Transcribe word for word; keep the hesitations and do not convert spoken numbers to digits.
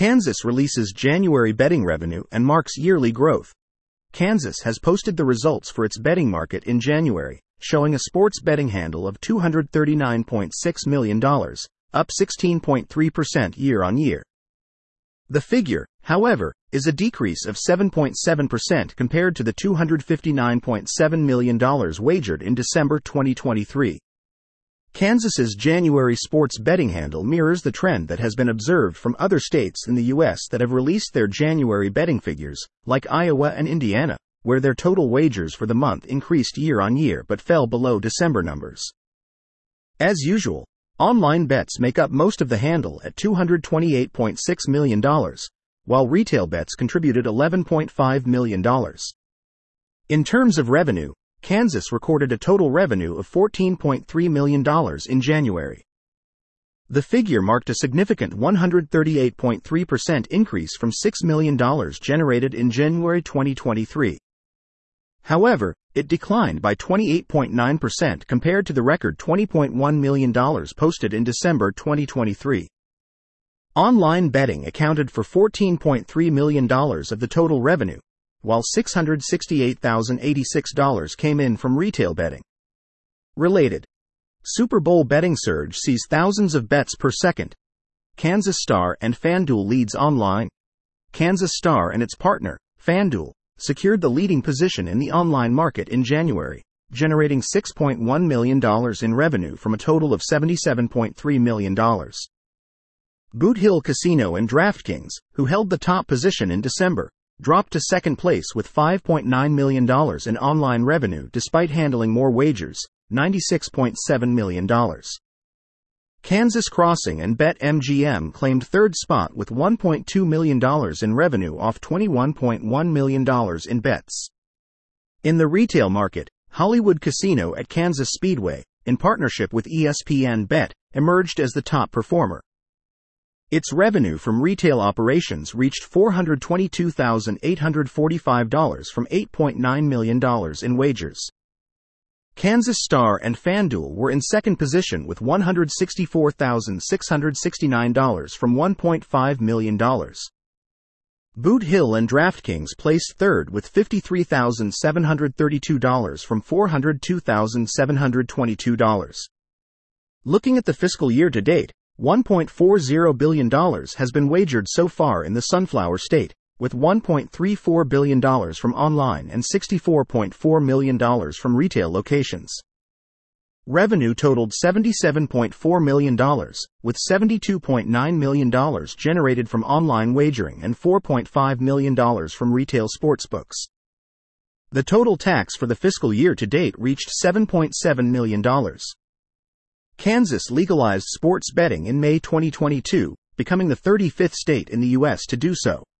Kansas releases January betting revenue and marks yearly growth. Kansas has posted the results for its betting market in January, showing a sports betting handle of two hundred thirty-nine point six million dollars, up sixteen point three percent year-on-year. The figure, however, is a decrease of seven point seven percent compared to the two hundred fifty-nine point seven million dollars wagered in December twenty twenty-three. Kansas's January sports betting handle mirrors the trend that has been observed from other states in the U S that have released their January betting figures, like Iowa and Indiana, where their total wagers for the month increased year-on-year but fell below December numbers. As usual, online bets make up most of the handle at two hundred twenty-eight point six million dollars, while retail bets contributed eleven point five million dollars. In terms of revenue, Kansas recorded a total revenue of fourteen point three million dollars in January. The figure marked a significant one hundred thirty-eight point three percent increase from six million dollars generated in January twenty twenty-three. However, it declined by twenty-eight point nine percent compared to the record twenty point one million dollars posted in December twenty twenty-three. Online betting accounted for fourteen point three million dollars of the total revenue, while six hundred sixty-eight thousand eighty-six dollars came in from retail betting. Related. Super Bowl betting surge sees thousands of bets per second. Kansas Star and FanDuel leads online. Kansas Star and its partner, FanDuel, secured the leading position in the online market in January, generating six point one million dollars in revenue from a total of seventy-seven point three million dollars. Boot Hill Casino and DraftKings, who held the top position in December, dropped to second place with five point nine million dollars in online revenue despite handling more wagers, ninety-six point seven million dollars. Kansas Crossing and BetMGM claimed third spot with one point two million dollars in revenue off twenty-one point one million dollars in bets. In the retail market, Hollywood Casino at Kansas Speedway, in partnership with E S P N Bet, emerged as the top performer. Its revenue from retail operations reached four hundred twenty-two thousand eight hundred forty-five dollars from eight point nine million dollars in wagers. Kansas Star and FanDuel were in second position with one hundred sixty-four thousand six hundred sixty-nine dollars from one point five million dollars. Boot Hill and DraftKings placed third with fifty-three thousand seven hundred thirty-two dollars from four hundred two thousand seven hundred twenty-two dollars. Looking at the fiscal year to date, one point four zero billion dollars has been wagered so far in the Sunflower State, with one point three four billion dollars from online and sixty-four point four million dollars from retail locations. Revenue totaled seventy-seven point four million dollars, with seventy-two point nine million dollars generated from online wagering and four point five million dollars from retail sportsbooks. The total tax for the fiscal year to date reached seven point seven million dollars. Kansas legalized sports betting in May twenty twenty-two, becoming the thirty-fifth state in the U S to do so.